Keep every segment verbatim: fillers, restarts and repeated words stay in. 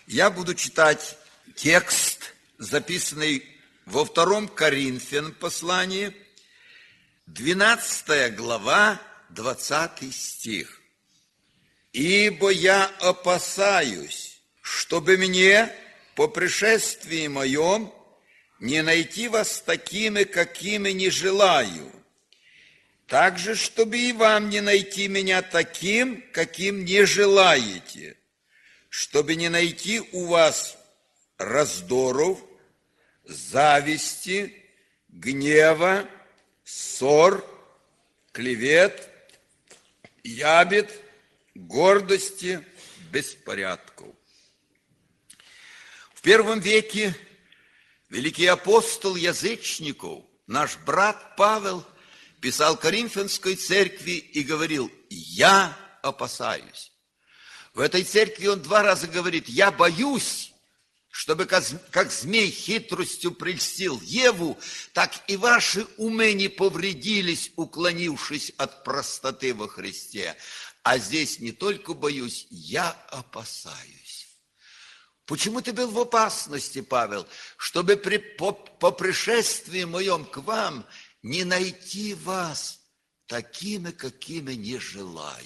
Я буду читать текст, записанный во втором Коринфянам послании, двенадцатая глава, двадцатый стих. «Ибо я опасаюсь, чтобы мне по пришествии моем не найти вас такими, какими не желаю, также, чтобы и вам не найти меня таким, каким не желаете, чтобы не найти у вас раздоров, зависти, гнева, ссор, клевет, ябед, гордости, беспорядков». В первом веке великий апостол язычников, наш брат Павел, писал Коринфянской церкви и говорил: «Я опасаюсь». В этой церкви он два раза говорит: «Я боюсь, чтобы как змей хитростью прельстил Еву, так и ваши умы не повредились, уклонившись от простоты во Христе». А здесь не только боюсь, я опасаюсь. Почему ты был в опасности, Павел? Чтобы при, по, по пришествии моем к вам не найти вас такими, какими не желаю.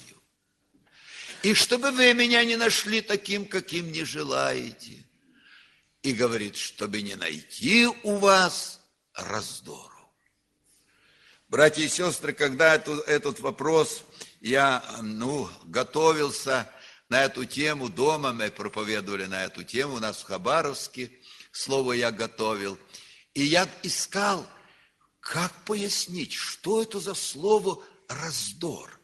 И чтобы вы меня не нашли таким, каким не желаете. И говорит, чтобы не найти у вас раздору. Братья и сестры, когда эту, этот вопрос я ну, готовился на эту тему, дома мы проповедовали на эту тему, у нас в Хабаровске, слово я готовил. И я искал, как пояснить, что это за слово раздор.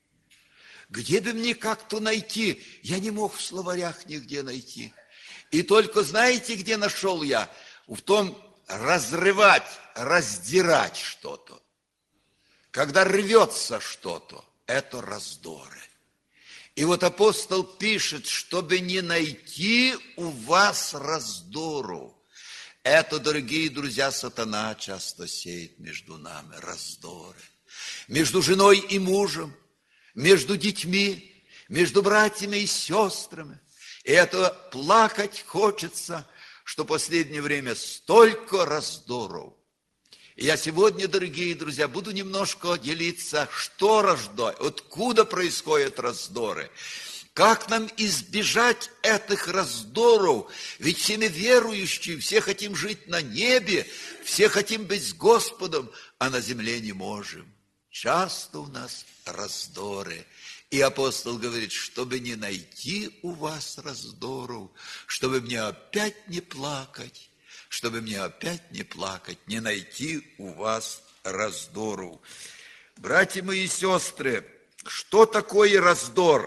Где бы мне как-то найти? Я не мог в словарях нигде найти. И только знаете, где нашел я? В том разрывать, раздирать что-то. Когда рвется что-то, это раздоры. И вот апостол пишет, чтобы не найти у вас раздору. Это, дорогие друзья, сатана часто сеет между нами раздоры. Между женой и мужем, между детьми, между братьями и сестрами. И это плакать хочется, что в последнее время столько раздоров. И я сегодня, дорогие друзья, буду немножко делиться, что раздор, откуда происходят раздоры. Как нам избежать этих раздоров? Ведь все мы верующие, все хотим жить на небе, все хотим быть с Господом, а на земле не можем. Часто у нас раздоры. И апостол говорит, чтобы не найти у вас раздоров, чтобы мне опять не плакать, чтобы мне опять не плакать, не найти у вас раздоров. Братья мои и сестры, что такое раздор?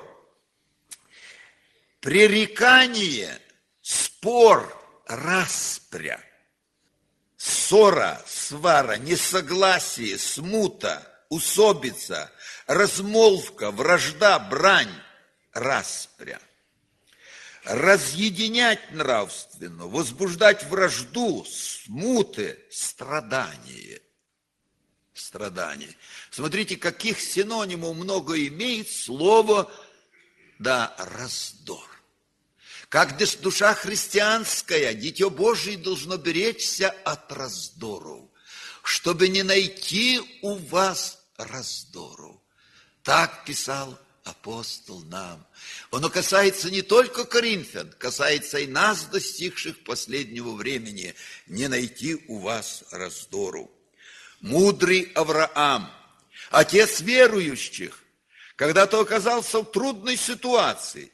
Пререкание, спор, распря, ссора, свара, несогласие, смута, усобица, размолвка, вражда, брань, распря. Разъединять нравственно, возбуждать вражду, смуты, страдание. Страдание. Смотрите, каких синонимов много имеет слово, да, раздор. Как душа христианская, Дитё Божие должно беречься от раздоров, чтобы не найти у вас раздоров. Так писал апостол нам. Оно касается не только коринфян, касается и нас, достигших последнего времени, не найти у вас раздору. Мудрый Авраам, отец верующих, когда-то оказался в трудной ситуации.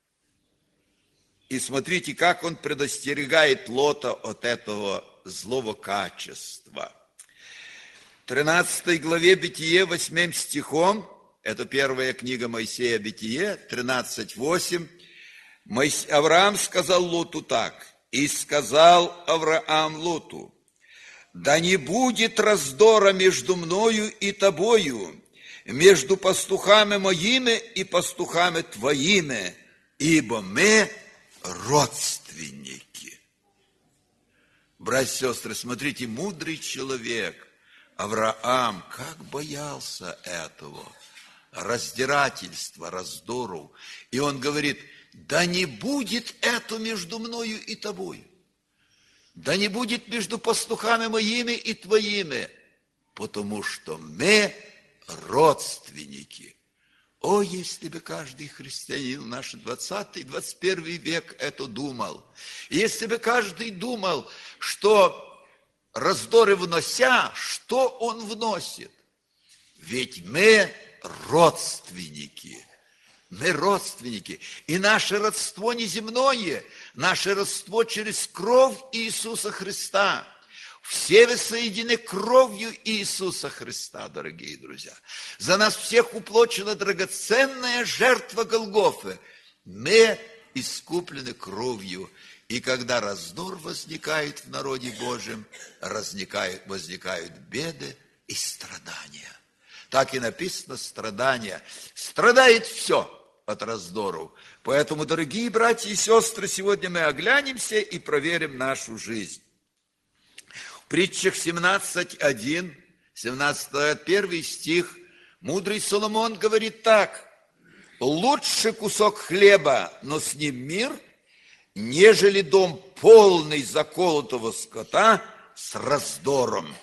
И смотрите, как он предостерегает Лота от этого злого качества. В тринадцатой главе Бытие, восьмым стихом, это первая книга Моисея Бытие, тринадцать восемь. Авраам сказал Лоту так: «И сказал Авраам Лоту: да не будет раздора между мною и тобою, между пастухами моими и пастухами твоими, ибо мы родственники». Братья и сестры, смотрите, мудрый человек Авраам как боялся этого раздирательства, раздору. И он говорит: да не будет это между мною и тобою, да не будет между пастухами моими и твоими, потому что мы родственники. О, если бы каждый христианин в наш двадцатый двадцать первый век это думал, если бы каждый думал, что раздоры внося, что он вносит? Ведь мы родственники. Мы родственники. И наше родство не земное, наше родство через кровь Иисуса Христа. Все вы соединены кровью Иисуса Христа, дорогие друзья. За нас всех уплачена драгоценная жертва Голгофы. Мы искуплены кровью. И когда раздор возникает в народе Божьем, возникают, возникают беды и страдания. Так и написано страдания. Страдает все от раздоров. Поэтому, дорогие братья и сестры, сегодня мы оглянемся и проверим нашу жизнь. В притчах семнадцать один, семнадцать первый стих, мудрый Соломон говорит так: «Лучше кусок хлеба, но с ним мир, нежели дом полный заколотого скота с раздором».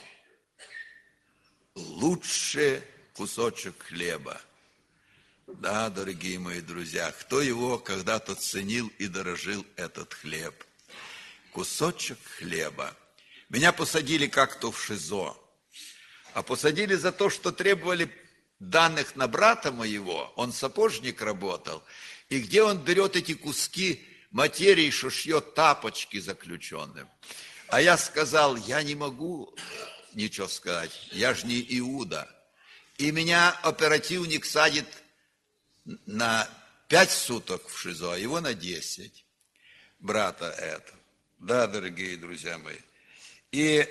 Лучше кусочек хлеба. Да, дорогие мои друзья, кто его когда-то ценил и дорожил этот хлеб? Кусочек хлеба. Меня посадили как-то в ШИЗО, а посадили за то, что требовали данных на брата моего, он сапожник работал, и где он берет эти куски материи, что шьет тапочки заключенным. А я сказал, я не могу ничего сказать, я же не Иуда. И меня оперативник садит на пять суток в ШИЗО, а его на десять. Брата это. Да, дорогие друзья мои. И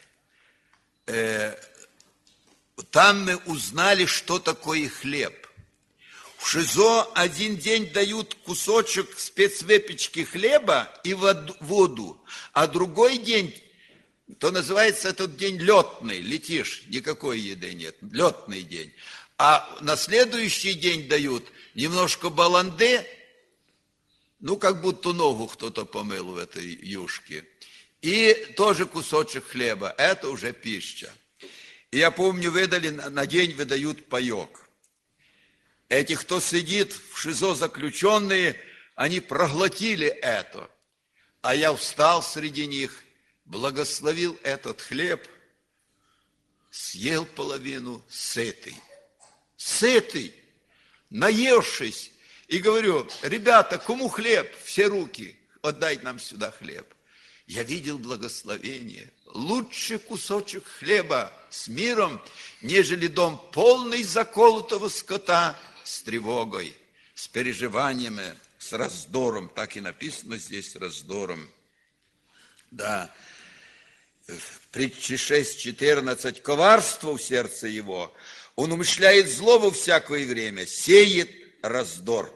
э, там мы узнали, что такое хлеб. В ШИЗО один день дают кусочек спецвыпечки хлеба и воду, а другой день, то называется этот день летный, летишь, никакой еды нет, летный день. А на следующий день дают немножко баланды, ну, как будто ногу кто-то помыл в этой юшке, и тоже кусочек хлеба, это уже пища. И я помню, выдали, на день выдают паек. Эти, кто сидит в ШИЗО заключенные, они проглотили это. А я встал среди них, благословил этот хлеб, съел половину, сытый. Сытый, наевшись. И говорю, ребята, кому хлеб? Все руки, отдай нам сюда хлеб. Я видел благословение. Лучше кусочек хлеба с миром, нежели дом полный заколотого скота с тревогой, с переживаниями, с раздором. Так и написано здесь, раздором. Да. В притче шесть четырнадцать. Коварство в сердце его. Он умышляет зло во всякое время, сеет раздор.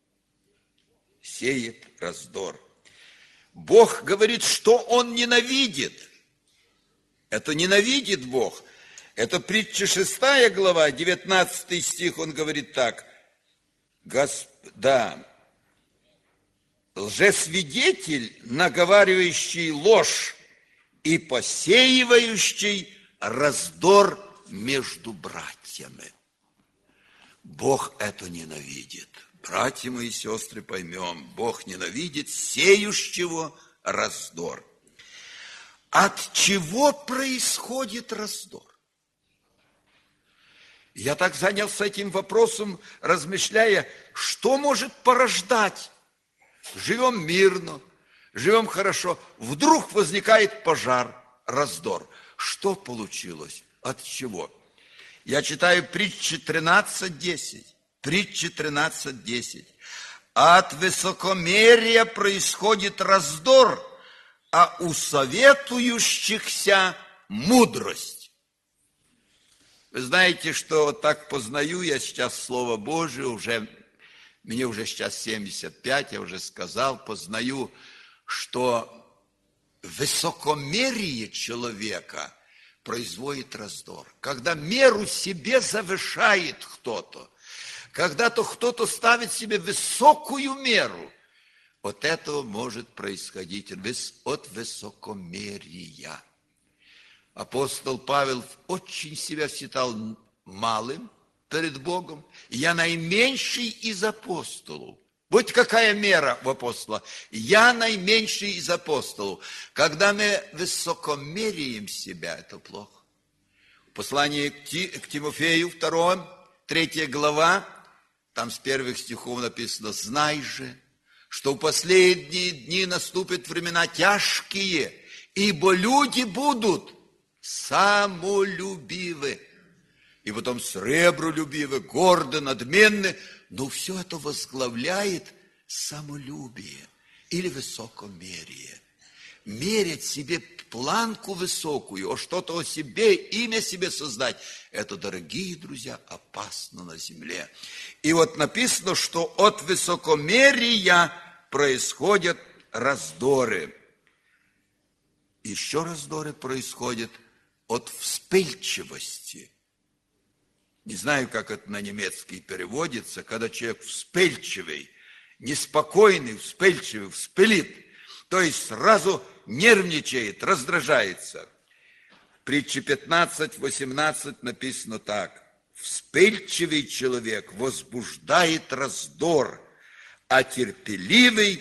Сеет раздор. Бог говорит, что Он ненавидит. Это ненавидит Бог. Это притча шестая глава, девятнадцатый стих, он говорит так. Госп... Да. Лжесвидетель, наговаривающий ложь и посеивающий раздор между братьями. Бог это ненавидит. Братья мои и сестры, поймем, Бог ненавидит сеющего раздор. От чего происходит раздор? Я так занялся этим вопросом, размышляя, что может порождать. Живем мирно, живем хорошо, вдруг возникает пожар, раздор. Что получилось? От чего? Я читаю притчи тринадцать десять. Притчи тринадцать десять. От высокомерия происходит раздор, а у советующихся мудрость. Вы знаете, что так познаю я сейчас Слово Божие, уже, мне уже сейчас семьдесят пять, я уже сказал, познаю, что высокомерие человека производит раздор. Когда меру себе завышает кто-то, когда-то кто-то ставит себе высокую меру, от этого может происходить от высокомерия. Апостол Павел очень себя считал малым перед Богом. Я наименьший из апостолов. Вот какая мера у апостола. Я наименьший из апостолов. Когда мы высокомеряем себя, это плохо. В послании к Тимофею, втором, третья глава, там с первых стихов написано: «Знай же, что в последние дни наступят времена тяжкие, ибо люди будут самолюбивы». И потом сребролюбивы, горды, надменны. Но все это возглавляет самолюбие или высокомерие. Мерять себе планку высокую, о что-то о себе, имя себе создать, это, дорогие друзья, опасно на земле. И вот написано, что от высокомерия происходят раздоры. Еще раздоры происходят от вспыльчивости. Не знаю, как это на немецкий переводится, когда человек вспыльчивый, неспокойный, вспыльчивый, вспылит, то есть сразу нервничает, раздражается. В притче пятнадцать восемнадцать написано так: «Вспыльчивый человек возбуждает раздор, а терпеливый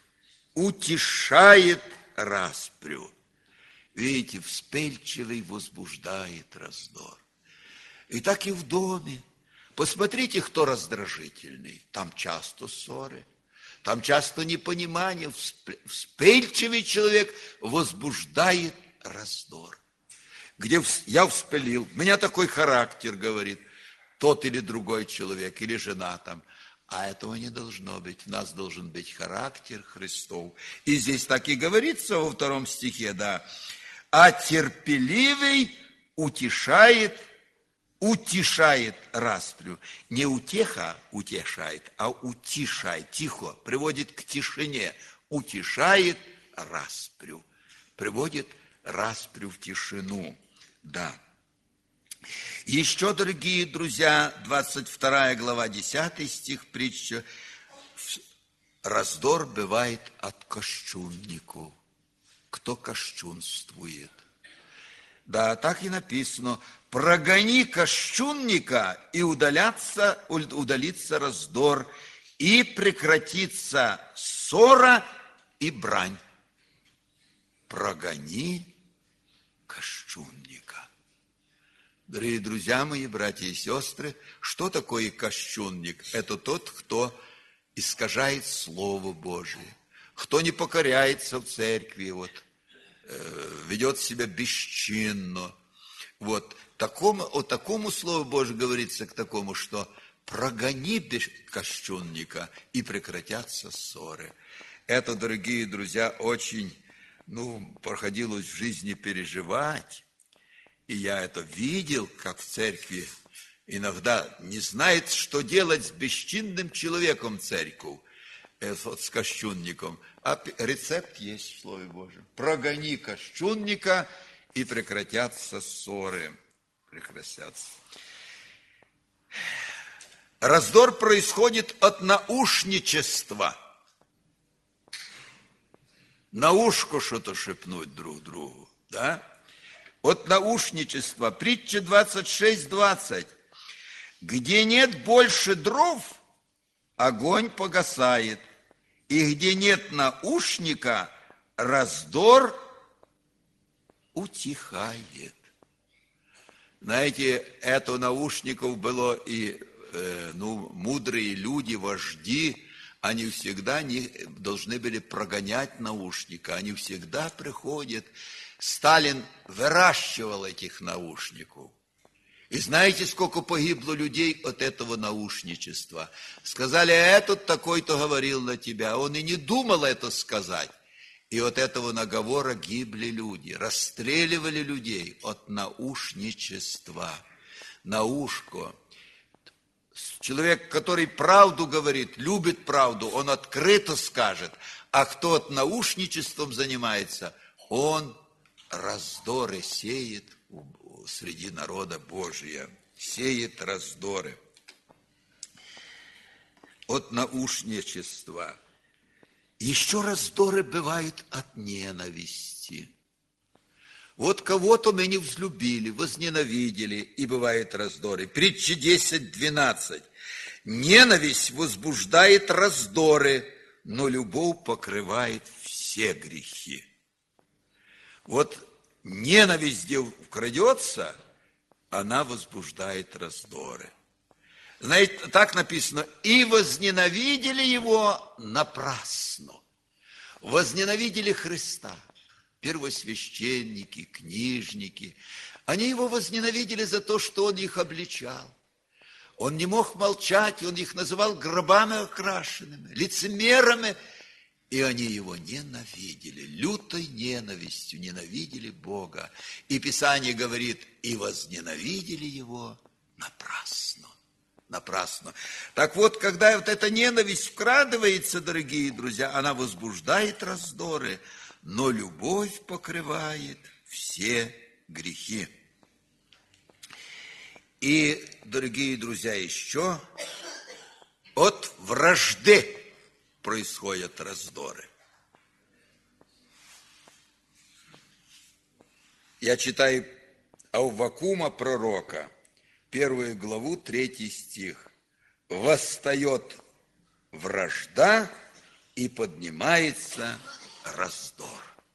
утешает распрю». Видите, вспыльчивый возбуждает раздор. И так и в доме. Посмотрите, кто раздражительный. Там часто ссоры, там часто непонимание. Вспыльчивый человек возбуждает раздор. Где я вспылил, у меня такой характер, говорит тот или другой человек, или жена там. А этого не должно быть. У нас должен быть характер Христов. И здесь так и говорится во втором стихе, да. А терпеливый утешает утешает распрю. Не утеха утешает, а утешает, тихо, приводит к тишине. Утешает распрю. Приводит распрю в тишину. Да. Еще, дорогие друзья, двадцать вторая глава, десятый стих притча. Раздор бывает от кощунников. Кто кощунствует? Да, так и написано: «Прогони кощунника, и удалятся, удалится раздор, и прекратится ссора и брань». Прогони кощунника. Дорогие друзья мои, братья и сестры, что такое кощунник? Это тот, кто искажает Слово Божие, кто не покоряется в церкви, вот, э, ведет себя бесчинно. Вот, такому, о такому Слову Божьему говорится, к такому, что прогони кощунника, и прекратятся ссоры. Это, дорогие друзья, очень, ну, приходилось в жизни переживать. И я это видел, как в церкви иногда не знает, что делать с бесчинным человеком церковь, вот с кощунником. А рецепт есть в Слове Божьем. Прогони кощунника, и прекратятся ссоры. Прекратятся. Раздор происходит от наушничества. На ушко что-то шепнуть друг другу, да? От наушничества. Притча двадцать шесть двадцать. Где нет больше дров, огонь погасает, и где нет наушника, раздор утихает. Знаете, это наушников было и э, ну, мудрые люди, вожди, они всегда не должны были прогонять наушника, они всегда приходят. Сталин выращивал этих наушников. И знаете, сколько погибло людей от этого наушничества? Сказали, а этот такой-то говорил на тебя. Он и не думал это сказать. И от этого наговора гибли люди, расстреливали людей от наушничества. Наушко. Человек, который правду говорит, любит правду, он открыто скажет. А кто от наушничеством занимается, он раздоры сеет среди народа Божия. Сеет раздоры. От наушничества. Еще раздоры бывают от ненависти. Вот кого-то мы не взлюбили, возненавидели, и бывают раздоры. Притча десять двенадцать. Ненависть возбуждает раздоры, но любовь покрывает все грехи. Вот ненависть, где вкрадется, она возбуждает раздоры. Знаете, так написано, и возненавидели его напрасно. Возненавидели Христа. Первосвященники, книжники. Они его возненавидели за то, что он их обличал. Он не мог молчать, он их называл гробами окрашенными, лицемерами. И они его ненавидели, лютой ненавистью ненавидели Бога. И Писание говорит, и возненавидели его напрасно. Напрасно. Так вот, когда вот эта ненависть вкрадывается, дорогие друзья, она возбуждает раздоры, но любовь покрывает все грехи. И, дорогие друзья, еще от вражды происходят раздоры. Я читаю Аввакума пророка, первую главу, третий стих. «Восстает вражда и поднимается раздор».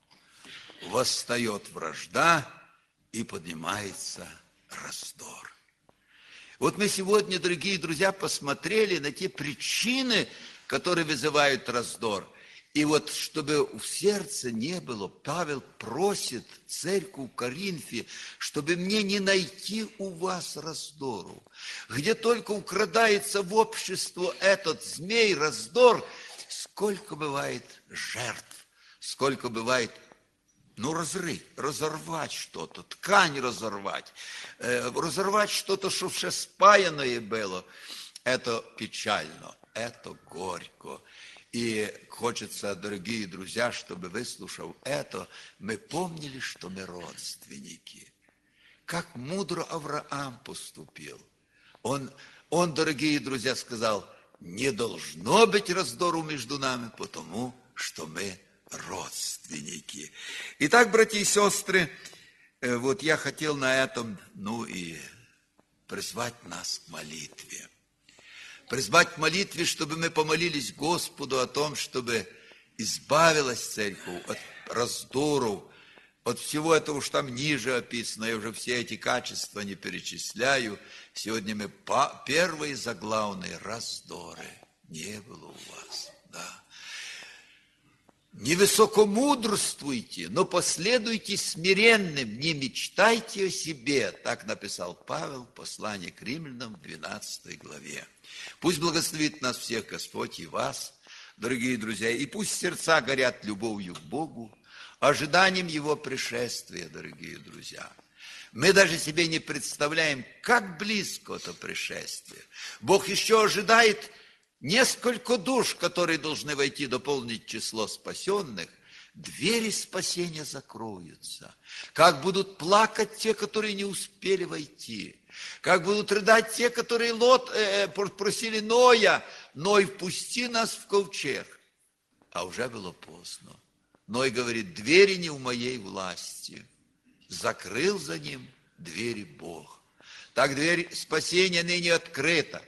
Восстает вражда и поднимается раздор. Вот мы сегодня, дорогие друзья, посмотрели на те причины, которые вызывают раздор. И вот, чтобы в сердце не было, Павел просит церковь в Коринфе, чтобы мне не найти у вас раздору. Где только украдается в общество этот змей, раздор, сколько бывает жертв, сколько бывает, ну, разрыть, разорвать что-то, ткань разорвать, э, разорвать что-то, что все спаянное было. Это печально, это горько. И хочется, дорогие друзья, чтобы, выслушав это, мы помнили, что мы родственники. Как мудро Авраам поступил. Он, он, дорогие друзья, сказал, не должно быть раздору между нами, потому что мы родственники. Итак, братья и сестры, вот я хотел на этом, ну и призвать нас к молитве. Призвать к молитве, чтобы мы помолились Господу о том, чтобы избавилась церковь от раздоров, от всего этого, что там ниже описано. Я уже все эти качества не перечисляю. Сегодня мы по... первые заглавные раздоры не было у вас. Да. Не высокомудрствуйте, но последуйте смиренным, не мечтайте о себе. Так написал Павел в послании к Римлянам в двенадцатой главе. Пусть благословит нас всех Господь и вас, дорогие друзья, и пусть сердца горят любовью к Богу, ожиданием Его пришествия, дорогие друзья. Мы даже себе не представляем, как близко это пришествие. Бог еще ожидает несколько душ, которые должны войти, дополнить число спасенных. Двери спасения закроются. Как будут плакать те, которые не успели войти. Как будут рыдать те, которые Лот, э, просили Ноя, Ной, впусти нас в ковчег. А уже было поздно. Ной говорит, двери не в моей власти. Закрыл за ним двери Бог. Так дверь спасения ныне открыта.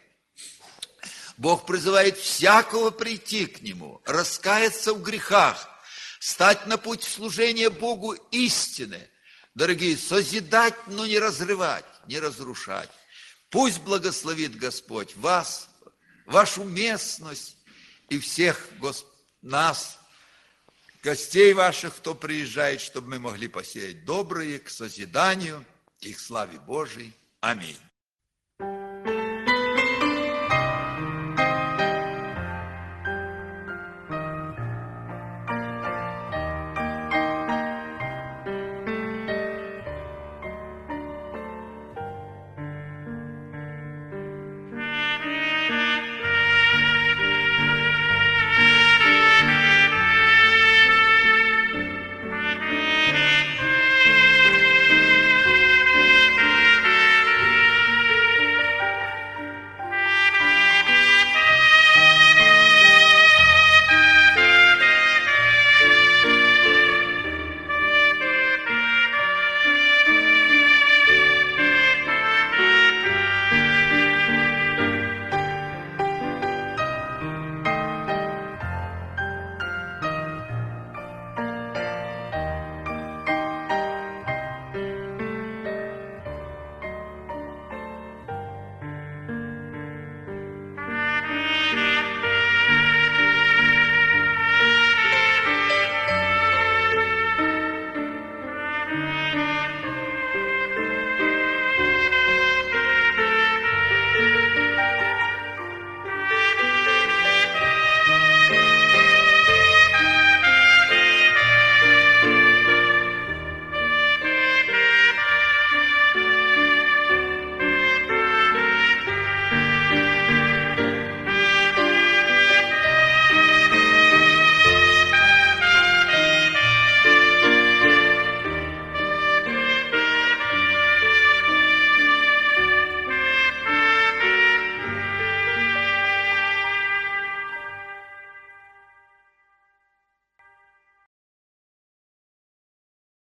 Бог призывает всякого прийти к Нему, раскаяться в грехах, стать на путь служения Богу истины. Дорогие, созидать, но не разрывать, не разрушать. Пусть благословит Господь вас, вашу местность и всех Госп... нас, гостей ваших, кто приезжает, чтобы мы могли посеять добрые к созиданию и к славе Божией. Аминь.